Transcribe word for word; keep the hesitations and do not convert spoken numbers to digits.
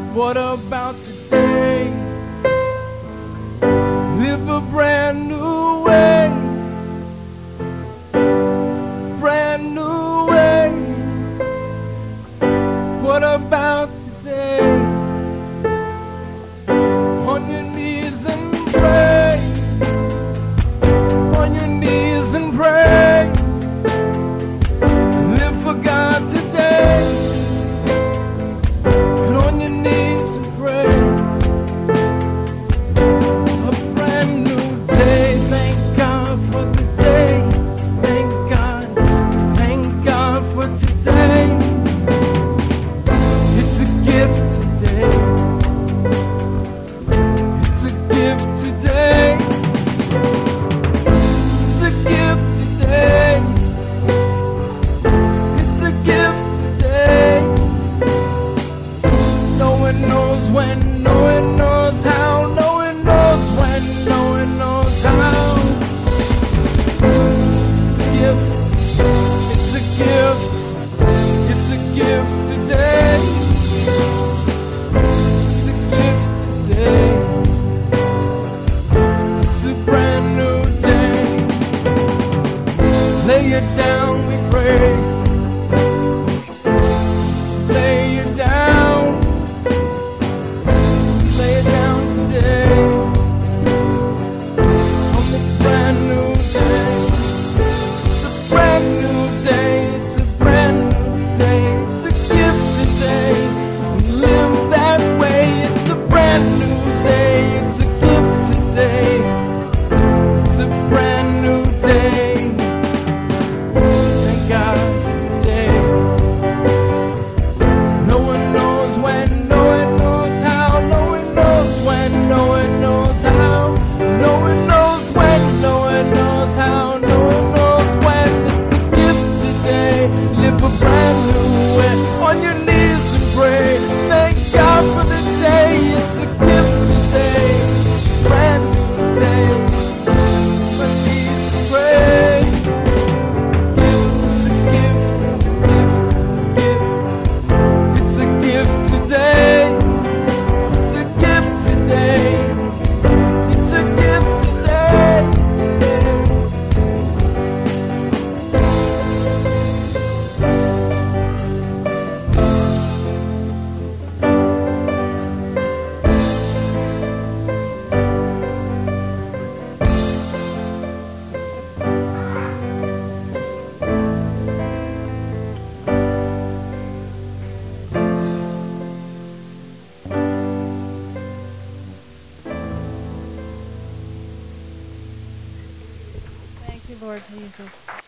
What about today? Live a brand new way. Brand new way. What about today? On your knees and pray. On your knees and pray. Live for God today. And on your knees and pray. A brand new day. Thank God for the day. Thank God. Thank God for today. It's a gift today. It's a gift today. It's a gift today. It's a gift today. No one knows when, no one knows how, no one knows when, no one knows how. It's a gift. It's a gift today. It's a gift today. It's a brand new day. Lay it down, we pray. Lay it down. Lay it down today. On this brand new day. It's a brand new day. It's a brand new day. It's a gift today. Live that way. It's a brand new day. It's a gift today. It's a brand new day. Thank God today. No one knows when, no one knows how, no one knows when, no one knows how, no one knows when, no one knows how, no one knows when. It's a gift today. Live a brand new way. On your knees and pray. Thank God for the day. It's a gift today. Brand new day. On your knees and pray. It's a gift. It's a gift today. It's a gift today. It's a gift today. Thank you, Lord Jesus.